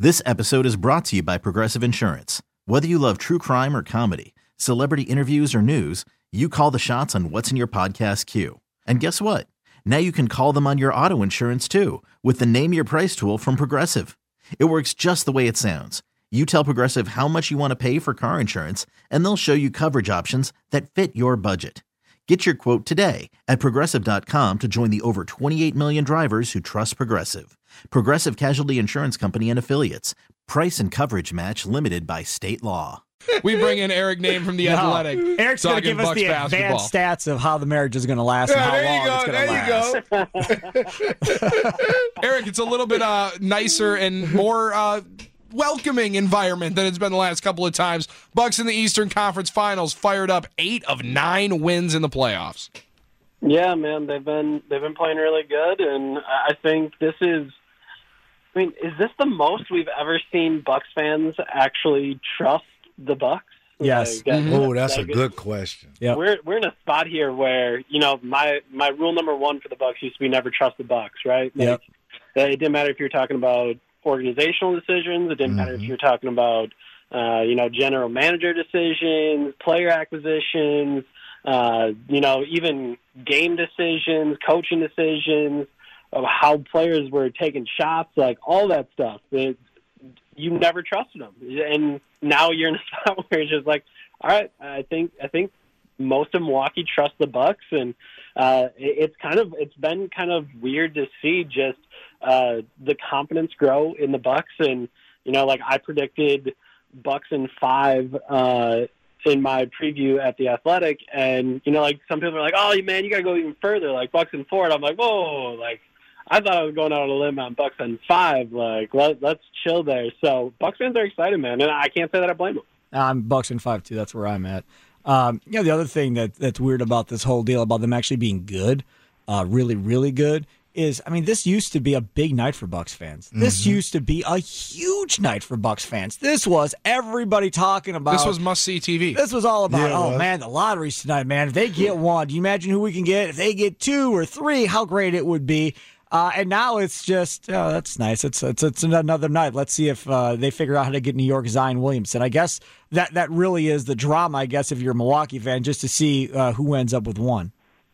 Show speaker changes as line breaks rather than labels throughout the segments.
This episode is brought to you by Progressive Insurance. Whether you love true crime or comedy, celebrity interviews or news, you call the shots on what's in your podcast queue. And guess what? Now you can call them on your auto insurance too with the Name Your Price tool from Progressive. It works just the way it sounds. You tell Progressive how much you want to pay for car insurance, and they'll show you coverage options that fit your budget. Get your quote today at Progressive.com to join the over 28 million drivers who trust Progressive. Progressive Casualty Insurance Company and Affiliates. Price and coverage match limited by state law.
We bring in Eric Name from The Athletic.
Eric's going to give us the advanced stats of how the marriage is going to last and how long it's going to last.
Eric, it's a little bit nicer and more welcoming environment than it's been the last couple of times. Bucks in the Eastern Conference Finals fired up 8 of 9 wins in the playoffs.
Yeah, man, they've been playing really good, and I think this is. I mean, is this the most we've ever seen Bucks fans actually trust the Bucks?
Yes.
Oh, that's a good question.
Yep.
We're in a spot here where, you know, my rule number one for the Bucks used to be never trust the Bucks, right? Like, it didn't matter if you're talking about organizational decisions. It didn't matter if you're talking about, general manager decisions, player acquisitions, even game decisions, coaching decisions, of how players were taking shots, like all that stuff. You never trusted them, and now you're in a spot where it's just like, all right, I think most of Milwaukee trusts the Bucks, and it's been kind of weird to see just the confidence grow in the Bucks, and I predicted Bucks in 5 in my preview at The Athletic, and some people are like, oh man, you gotta go even further, like Bucks in 4, and I'm like, whoa, like. I thought I was going out on a limb on Bucks in 5. Like, let's chill there. So Bucks fans are excited, man, and I can't say that I blame them.
I'm Bucks in 5 too. That's where I'm at. The other thing that's weird about this whole deal about them actually being good, really, really good, is this used to be a big night for Bucks fans. This used to be a huge night for Bucks fans. This was everybody talking about.
This was must-see TV.
This was all about, man, the lottery's tonight, man. If they get 1, do you imagine who we can get? If they get 2 or 3, how great it would be. And now it's just, that's nice. It's another night. Let's see if they figure out how to get New York Zion Williamson. I guess that really is the drama, I guess, if you're a Milwaukee fan, just to see who ends up with 1.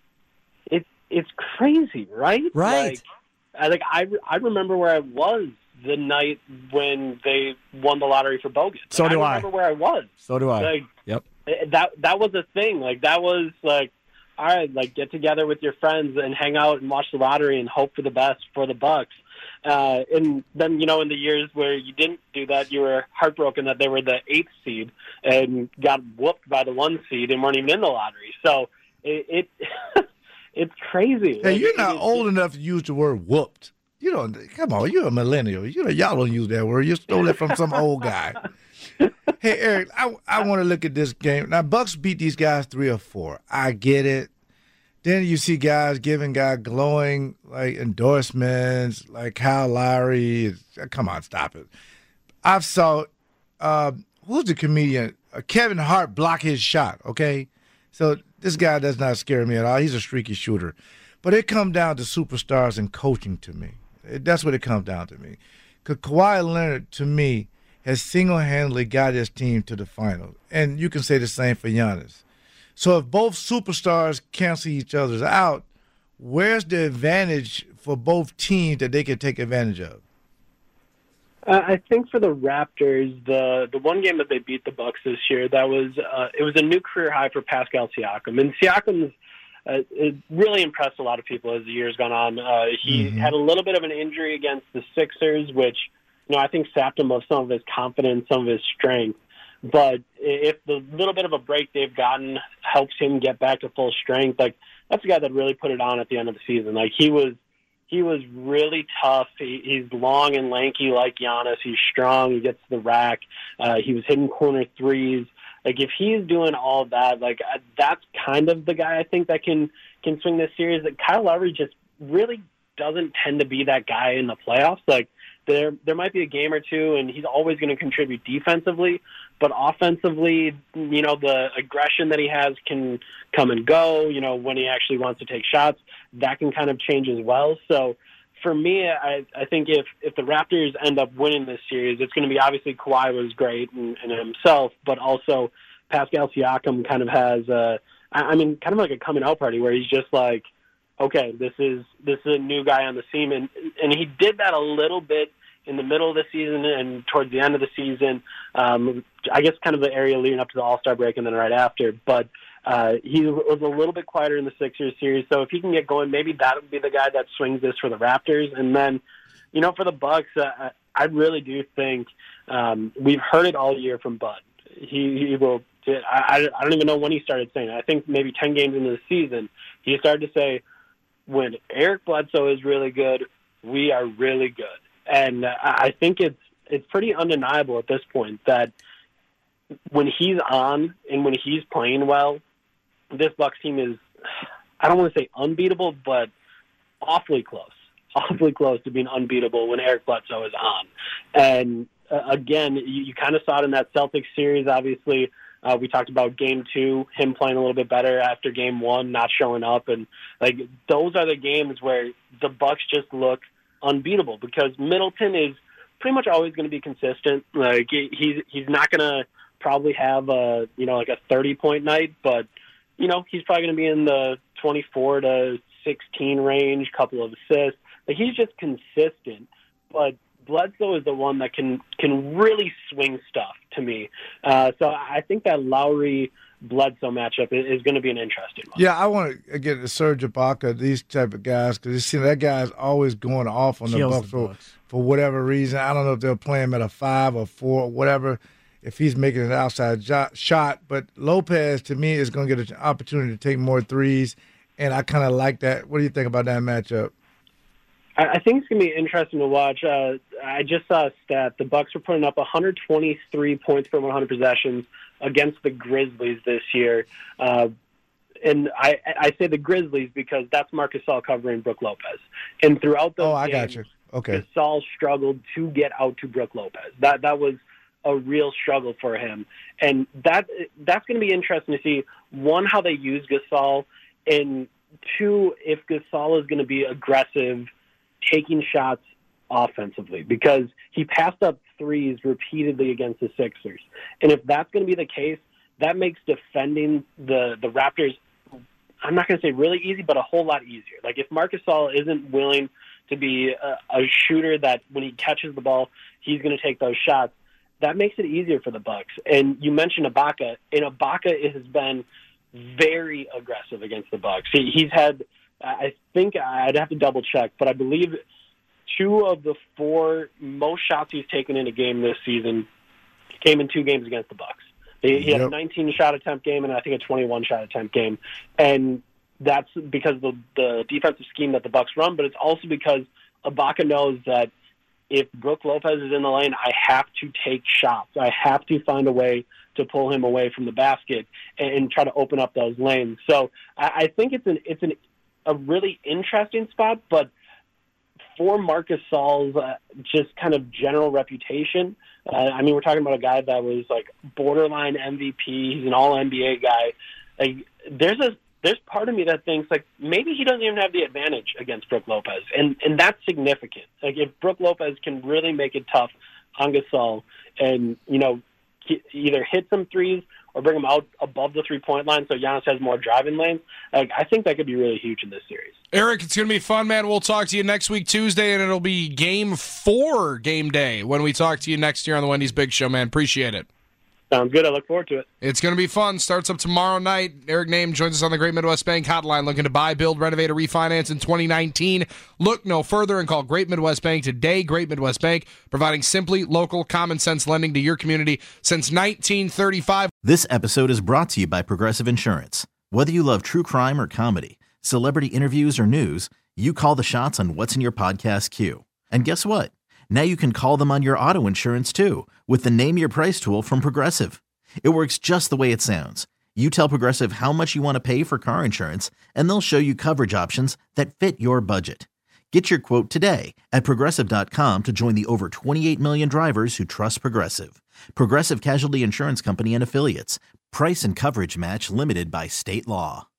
It's crazy, right?
Right.
I remember where I was the night when they won the lottery for Bogut.
So do I.
I remember where I was.
So do I. Yep.
That was a thing. That was all right, get together with your friends and hang out and watch the lottery and hope for the best for the Bucks. And then, in the years where you didn't do that, you were heartbroken that they were the 8th seed and got whooped by the 1 seed and weren't even in the lottery. So it's crazy.
Hey, you're not old enough to use the word whooped. You don't. Come on, you're a millennial. Y'all don't use that word. You stole it from some old guy. Hey, Eric, I want to look at this game. Now, Bucks beat these guys 3 or 4. I get it. Then you see guys giving glowing endorsements, like Kyle Lowry. Come on, stop it. I saw who's the comedian? Kevin Hart block his shot. Okay, so this guy does not scare me at all. He's a streaky shooter, but it comes down to superstars and coaching to me. That's what it comes down to me. Because Kawhi Leonard, to me, has single-handedly got his team to the finals. And you can say the same for Giannis. So if both superstars cancel each other out, where's the advantage for both teams that they can take advantage of?
I think for the Raptors, the one game that they beat the Bucks this year, that was it was a new career high for Pascal Siakam. And Siakam's it really impressed a lot of people as the year's gone on. He had a little bit of an injury against the Sixers, which I think sapped him of some of his confidence, some of his strength. But if the little bit of a break they've gotten helps him get back to full strength, that's the guy that really put it on at the end of the season. He was really tough. He's long and lanky like Giannis. He's strong. He gets to the rack. He was hitting corner threes. If he's doing all of that, that's kind of the guy I think that can swing this series. Kyle Lowry just really doesn't tend to be that guy in the playoffs. There might be a game or two, and he's always going to contribute defensively. But offensively, the aggression that he has can come and go. When he actually wants to take shots, that can kind of change as well. So for me, I think if the Raptors end up winning this series, it's going to be obviously Kawhi was great in himself, but also Pascal Siakam kind of has kind of like a coming out party where he's just like, okay, this is a new guy on the scene, and he did that a little bit in the middle of the season and towards the end of the season. I guess kind of the area leading up to the All-Star break and then right after, but he was a little bit quieter in the Sixers series. So if he can get going, maybe that would be the guy that swings this for the Raptors. And then, for the Bucks, I really do think we've heard it all year from Bud. He will. I don't even know when he started saying it. I think maybe 10 games into the season, he started to say, when Eric Bledsoe is really good, we are really good. And I think it's pretty undeniable at this point that when he's on and when he's playing well, this Bucks team is, I don't want to say unbeatable, but awfully close to being unbeatable when Eric Bledsoe is on. And again, you kind of saw it in that Celtics series, obviously. We talked about Game 2, him playing a little bit better after Game 1, not showing up. And those are the games where the Bucks just look unbeatable because Middleton is pretty much always going to be consistent. He's not going to probably have a 30-point night, but he's probably going to be in the 24 to 16 range, couple of assists. He's just consistent, but Bledsoe is the one that can really swing stuff to me. So I think that Lowry-Bledsoe matchup is going to be an interesting one.
Yeah, I want to get Serge Ibaka, these type of guys, because you see that guy's always going off on the Bucks for whatever reason. I don't know if they'll play him at a 5 or 4 or whatever, if he's making an outside shot. But Lopez, to me, is going to get an opportunity to take more threes, and I kind of like that. What do you think about that matchup?
I think it's going to be interesting to watch. I just saw a stat. The Bucks were putting up 123 points per 100 possessions against the Grizzlies this year. And I say the Grizzlies because that's Marc Gasol covering Brook Lopez. And throughout those games,
got you. Okay.
Gasol struggled to get out to Brook Lopez. That was a real struggle for him. And that's going to be interesting to see, one, how they use Gasol, and two, if Gasol is going to be aggressive taking shots offensively, because he passed up threes repeatedly against the Sixers. And if that's going to be the case, that makes defending the Raptors, I'm not going to say really easy, but a whole lot easier. If Marc Gasol isn't willing to be a shooter that when he catches the ball, he's going to take those shots, that makes it easier for the Bucks. And you mentioned Ibaka, and Ibaka has been very aggressive against the Bucks. He's had, I think I'd have to double check, but I believe 2 of the 4 most shots he's taken in a game this season came in 2 games against the Bucks. He had a 19 shot attempt game and I think a 21 shot attempt game, and that's because of the defensive scheme that the Bucks run. But it's also because Ibaka knows that if Brook Lopez is in the lane, I have to take shots. I have to find a way to pull him away from the basket and try to open up those lanes. So I think it's a really interesting spot, but for Marc Gasol's just kind of general reputation, we're talking about a guy that was borderline MVP. He's an all-NBA guy. There's part of me that thinks maybe he doesn't even have the advantage against Brook Lopez, and that's significant. If Brook Lopez can really make it tough on Gasol and either hit some threes or bring him out above the 3-point line so Giannis has more driving lanes, I think that could be really huge in this series.
Eric, it's going to be fun, man. We'll talk to you next week, Tuesday, and it'll be Game 4 game day when we talk to you next year on the Wendy's Big Show, man. Appreciate it.
Sounds good. I look forward to it.
It's going to be fun. Starts up tomorrow night. Eric Name joins us on the Great Midwest Bank Hotline, looking to buy, build, renovate, or refinance in 2019. Look no further and call Great Midwest Bank today. Great Midwest Bank, providing simply local, common-sense lending to your community since 1935.
This episode is brought to you by Progressive Insurance. Whether you love true crime or comedy, celebrity interviews or news, you call the shots on what's in your podcast queue. And guess what? Now you can call them on your auto insurance, too, with the Name Your Price tool from Progressive. It works just the way it sounds. You tell Progressive how much you want to pay for car insurance, and they'll show you coverage options that fit your budget. Get your quote today at Progressive.com to join the over 28 million drivers who trust Progressive. Progressive Casualty Insurance Company and Affiliates. Price and coverage match limited by state law.